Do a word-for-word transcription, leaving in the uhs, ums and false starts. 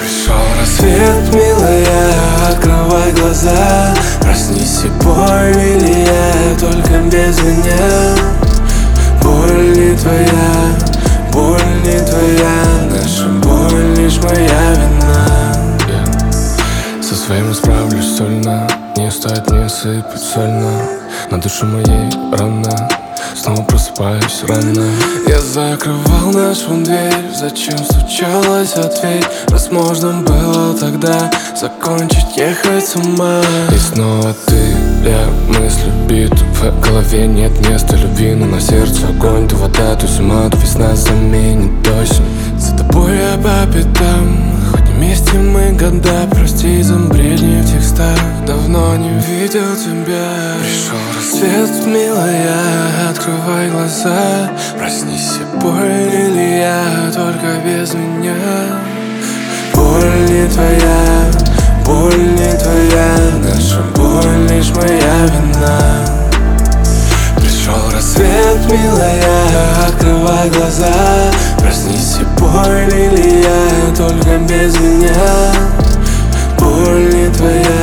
Пришел рассвет, милая, открывай глаза. Проснись и боль, или я только без меня. Боль не твоя, боль не твоя, наша боль лишь моя вина. yeah. Со своим справлюсь сольно, не стоит мне сыпать сольно. На душе моей рана, снова просыпаюсь рано. Я закрывал нашу дверь, зачем стучалась, ответь. Раз можно было тогда закончить ехать с ума. И снова ты, я мыслю биту. В голове нет места любви, но на сердце огонь. То вода, то зима, то весна заменит осень. За тобой я по пятам, хоть вместе мы года. Прости за бредни в текстах, давно не видел тебя. Пришел рассвет, милая, открывай глаза. Проснись и боль, или я только без меня. Боль не твоя, боль не твоя, наша боль лишь моя вина. Пришел рассвет, милая, открывай глаза. Проснись и боль, или я только без меня. Боль не твоя,